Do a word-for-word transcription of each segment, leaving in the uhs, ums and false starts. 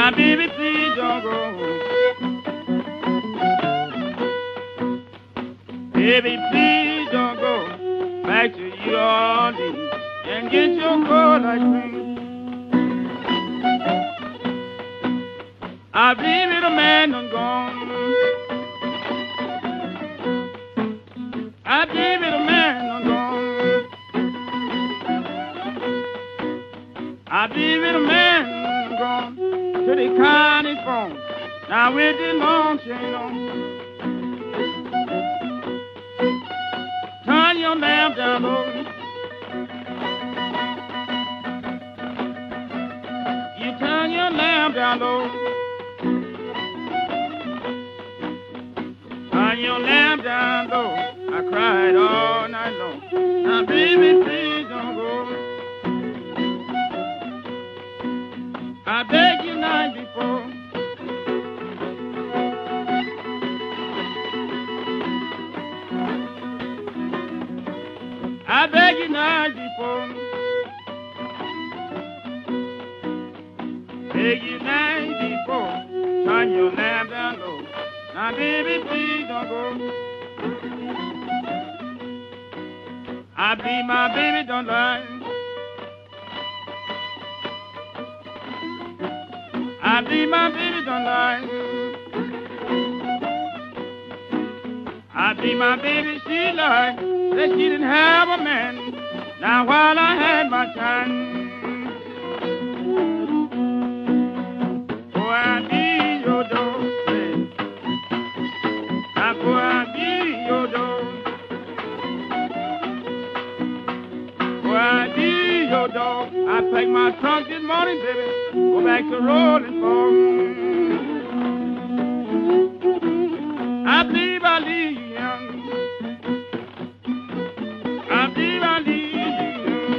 Now, baby, please don't go. Baby, please don't go back to New Orleans and get your cold ice cream. I believe it, a man done gone. I believe it, a man done gone. I believe it, a man done gone to the county phone. Now with the long chain on. Turn your lamp down low. You turn your lamp down low. Turn your lamp down low. I cried all night long. Now, baby, please don't go. I begged you night before. I begged you night before. Beg you night before. Turn your lamp down low. Now, baby, please don't go. I believe my baby don't lie. I believe my baby don't lie. I believe my baby, she lied that she didn't have a man. Now, while I had my time. Dog. I packed my trunk this morning, baby, go back to Rolling Fork. I believe I leave you young. I believe I leave you young.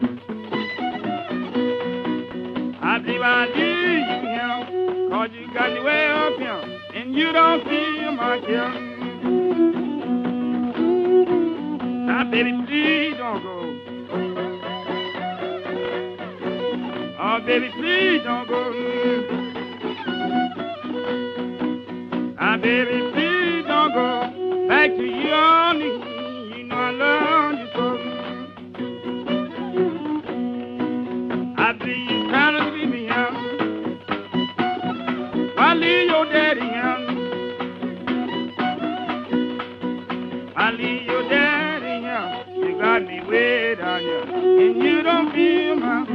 I believe I leave you young, cause you got me way up young, and you don't feel my young. Now, baby, please don't go. Oh, baby, please don't go. Ah, baby, please don't go back to you only. You know I love you so. I believe you trying to leave me young. Why leave your daddy young? I leave your daddy young. You got me way down here, and you don't feel my.